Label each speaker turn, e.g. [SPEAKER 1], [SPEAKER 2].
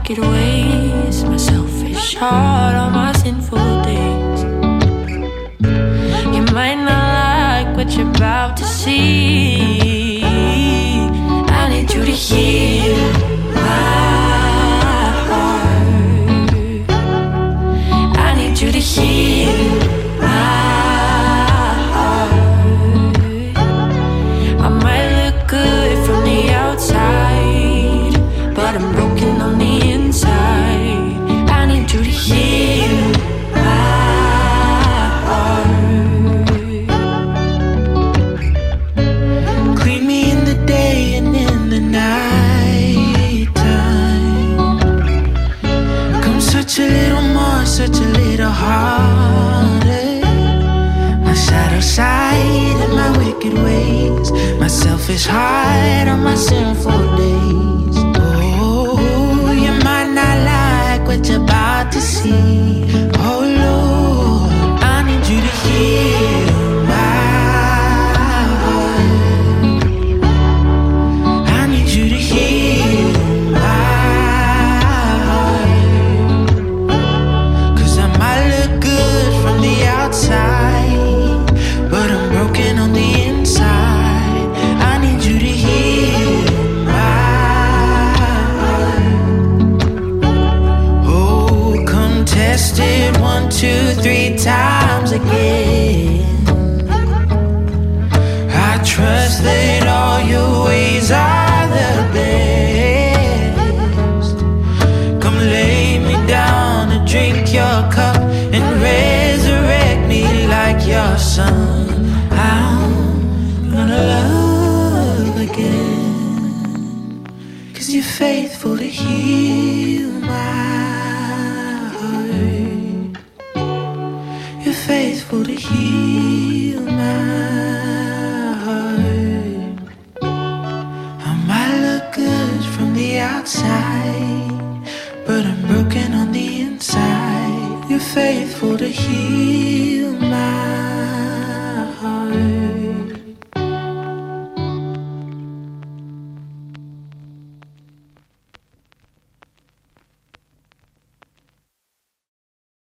[SPEAKER 1] wicked ways, my selfish heart, all my sinful days. You might not like what you're about to see. I need you to heal my heart. I need you to heal my heart. I might look good from the outside, but I'm broken on the inside. I need you to heal my heart. Clean me in the day and in the night time. Come such a little more, such a little harder. My shadow side and my wicked ways, my selfish heart on my sinful days. Oh, you might not like what you're about to see. Oh Lord, I need you to heal my heart. I need you to heal my heart. 'Cause I might look good from the outside, but I'm broken on the inside. I need you to heal my heart. Oh, come test it 1, 2, 3 times again. I trust that all your ways are the best. Come lay me down and drink your cup and resurrect me like your son. I'm gonna love again, 'cause you're faithful to heal my heart. You're faithful to heal my heart. I might look good from the outside, but I'm broken on the inside. You're faithful to heal